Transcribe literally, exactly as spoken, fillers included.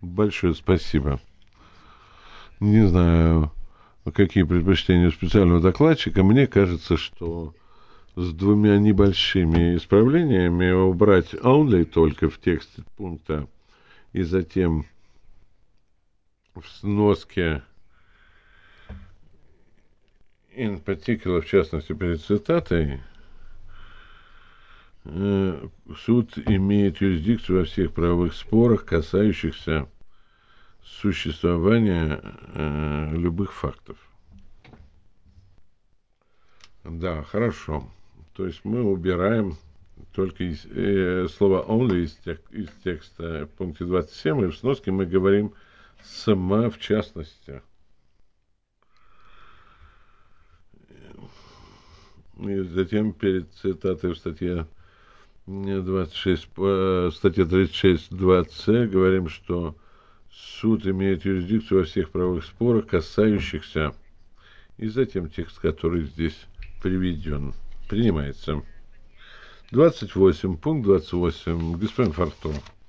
Большое спасибо. Не знаю, какие предпочтения у специального докладчика. Мне кажется, что с двумя небольшими исправлениями убрать only только в тексте пункта и затем в сноске in particular, в частности, перед цитатой, э, суд имеет юрисдикцию во всех правовых спорах, касающихся существования э, любых фактов. Да, хорошо. То есть мы убираем только из, э, слово only из, тек, из текста в пункте двадцать семь, и в сноске мы говорим сама в частности. И затем перед цитатой в статье двадцать шесть, э, статья тридцать шесть два цэ говорим, что суд имеет юрисдикцию во всех правовых спорах, касающихся, и затем текст, который здесь приведен, принимается. двадцать восемь, пункт двадцать восемь, господин Фартун.